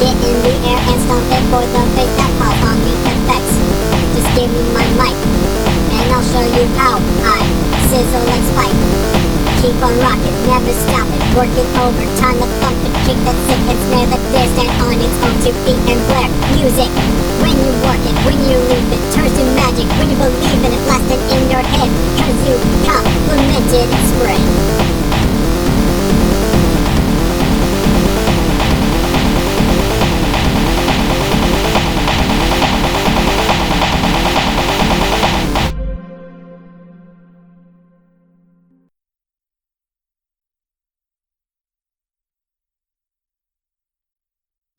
Get in the air and stomp it for the bass that pop on the effects. Just give me my mic, and I'll show you how I sizzle like Spike. Keep on rocking, never stop it, working overtime, the pump and kick that sick and snare that dare stand on its own 2 feet and blare music. When you work it, when you